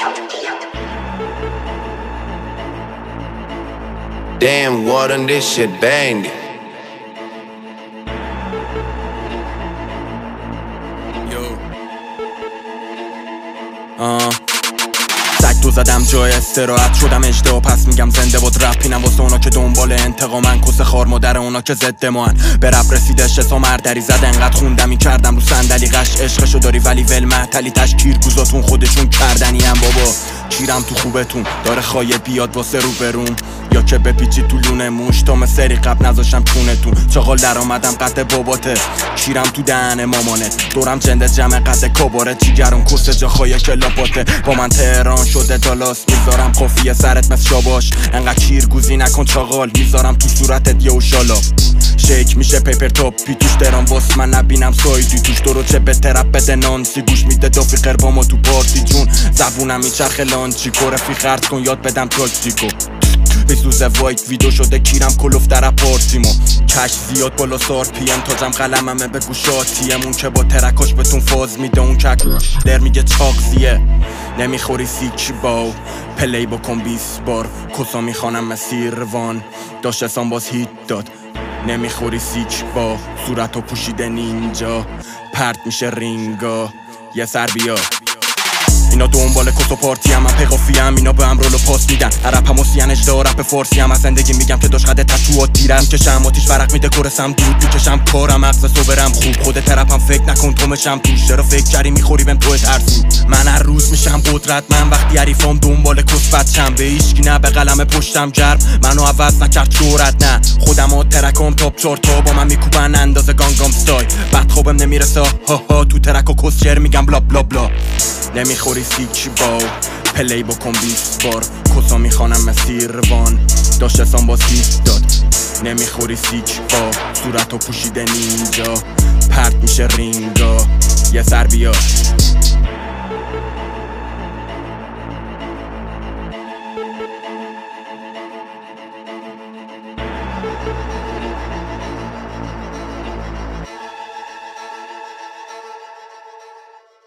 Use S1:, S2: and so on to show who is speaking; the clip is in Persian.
S1: Damn, what on this shit banged.
S2: تو زدم جای استراحت شدم اجده و پس میگم زنده بود رپ. اینم واسه اونا که دنبال انتقامن، کس خار مادر اونا که ضد ماهن. به رپ رسیده شسا مردری زد، انقدر خوندم این کردم رو صندلی قش. عشقشو داری ولی ول محتلی تشکیر گوزاتون خودشون کردنی ام بابا. کیرم تو خوبتون داره خواهید بیاد واسه رو بروم، یا که بپیچی تو لونه موش تا مسری قبل نذاشم چونتون. چاقال در آمدم قد باباته، کیرم تو دهن مامانت. دورم چنده جمع قد کباره، چیگرم کس جاخای کلاپاته. با من تهران شده دالاس، میذارم قافیه سرت مثل شاباش. انقدر چیر گوزی نکن چاقال، میذارم تو صورتت یه شالا. شیک میشه پیپر توپ پی توش درام واس من نبینم سایدی توش. درو چه به ترپ بده نانسی، گوش میده دافی قرباما تو پارتی جون. زبونم میچرخه لانچی کره فی خرد کن یاد بدم تاکتیکو. بسوزه وایت ویدو شده کیرم کلوف در اپارتیمو. کش زیاد بالا سار پی ام تاجم قلممه به گوشاتیم. اون که با ترکاش بهتون فاز میده، اون که در میگه چاقزیه. نمیخوری سیک باو پلی بکن 20 بار. کسا میخوانم مسیروان داشت اسان باز هیت داد. نمیخوری سیک با صورتو پوشیده نینجا، پرت میشه رینگا یه سر بیا. اینا دنبال کس و پارتی هم، من پیقافی هم. اینا به هم رولو پاس میدن. عرب هم و اجدا رپ فارسی هم. از زندگی میگم که داشت قده تشوات دیرم. کشم آتیش ورق میده کرسم دود میکشم کارم اقصه برم خوب. خود ترپم فکر نکن تو مشم توش. چرا فکر کردی میخوری بهم تو ترسو. من هر روز میشم قدرت من وقتی حریفام دنبال کس بچم. به هیچکی نه به قلم پشتم جرم منو عوض نکرد شهرت نه. خودم و ترکام تاپ 4 تا با من میکوبن اندازه گانگام استایل. بعد خوبم نمیرسه ها ها تو ترک و کس شعر میگم بلا بلا بلا. نمیخوری سیک باو پلی بکن 20 بار. کسا میخوانم مسیروان داشت اسان باز هیت داد. نمیخوری سیک با صورتو پوشیده نینجا، پرت میشه رینگا یه سر بیا.